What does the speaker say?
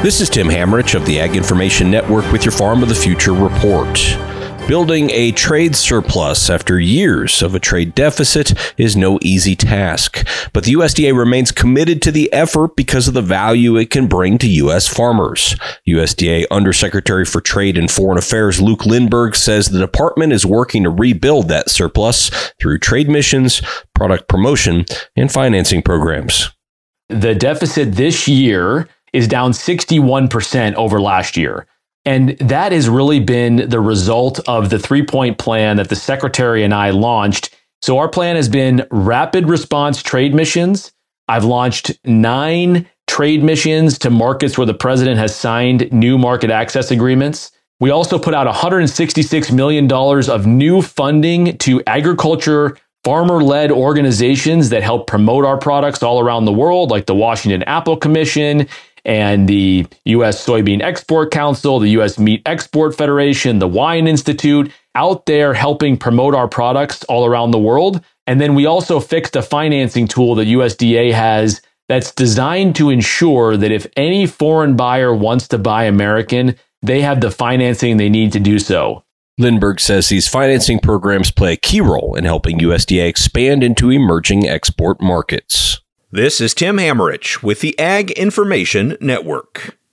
This is Tim Hammerich of the Ag Information Network with your Farm of the Future report. Building a trade surplus after years of a trade deficit is no easy task, but the USDA remains committed to the effort because of the value it can bring to U.S. farmers. USDA Undersecretary for Trade and Foreign Affairs Luke Lindberg says the department is working to rebuild that surplus through trade missions, product promotion, and financing programs. The deficit this year is down 61% over last year. And that has really been the result of the 3-point plan that the secretary and I launched. So our plan has been rapid response trade missions. I've launched 9 trade missions to markets where the president has signed new market access agreements. We also put out $166 million of new funding to agriculture farmer-led organizations that help promote our products all around the world, like the Washington Apple Commission and the U.S. Soybean Export Council, the U.S. Meat Export Federation, the Wine Institute, out there helping promote our products all around the world. And then we also fixed a financing tool that USDA has that's designed to ensure that if any foreign buyer wants to buy American, they have the financing they need to do so. Lindberg says these financing programs play a key role in helping USDA expand into emerging export markets. This is Tim Hammerich with the Ag Information Network.